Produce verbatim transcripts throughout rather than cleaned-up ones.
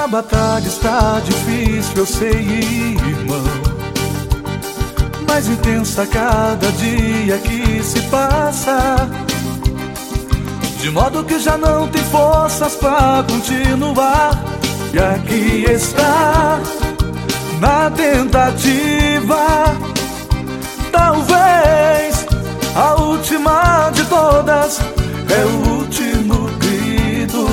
A batalha está difícil, eu sei, irmão, mais intensa a cada dia que se passa, de modo que já não tem forças pra continuar. E aqui está, na tentativa, talvez a última de todas, é o último grito.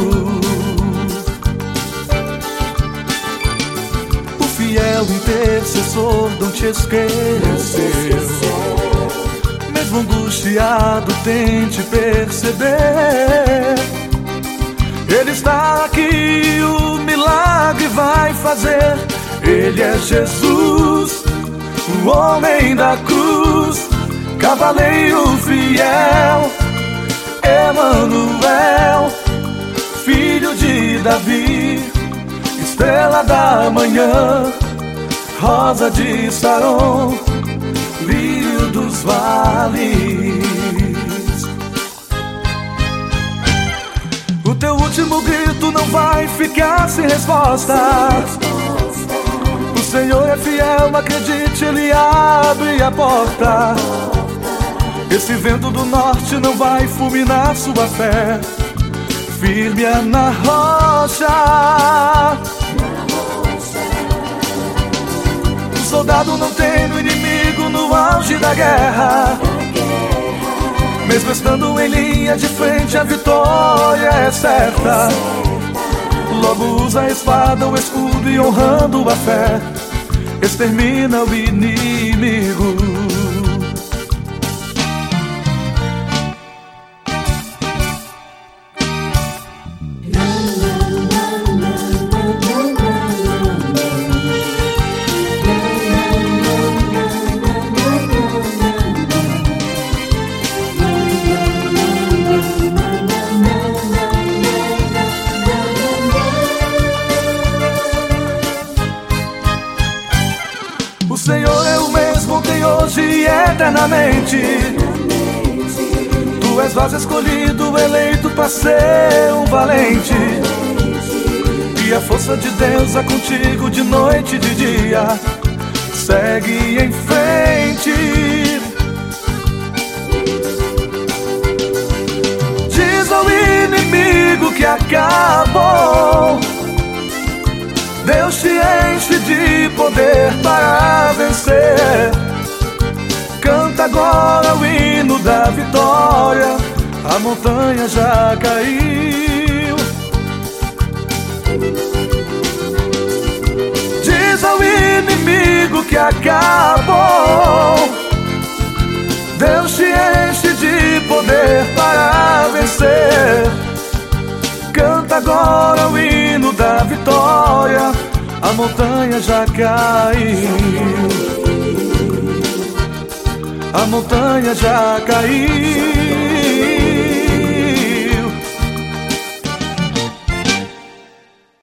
O fiel intercessor não te esqueceu, mesmo angustiado tente perceber. Ele está aqui, o milagre vai fazer. Ele é Jesus, o homem da cruz, cavaleiro fiel, Emanuel, filho de Davi, estrela da manhã, rosa de Saron, lírio dos vales. O teu último grito não vai ficar sem resposta. O Senhor é fiel, acredite, Ele abre a porta. Esse vento do norte não vai fulminar sua fé. Firme-a na rocha. O soldado não tem no inimigo no auge da guerra. Mesmo estando em linha de frente, a vitória é certa. Logo usa a espada, o escudo e honrando a fé, extermina o inimigo. O Senhor é o mesmo ontem, hoje e eternamente. Tu és vaso escolhido, eleito para ser um valente. E a força de Deus é contigo de noite e de dia. Segue em frente. Diz ao inimigo que acabou. Deus te enche de poder para vencer. Canta agora o hino da vitória. A montanha já caiu. Diz ao inimigo que acabou. Deus te enche de poder para vencer. Canta agora o hino da vitória. A montanha já caiu. A montanha já caiu.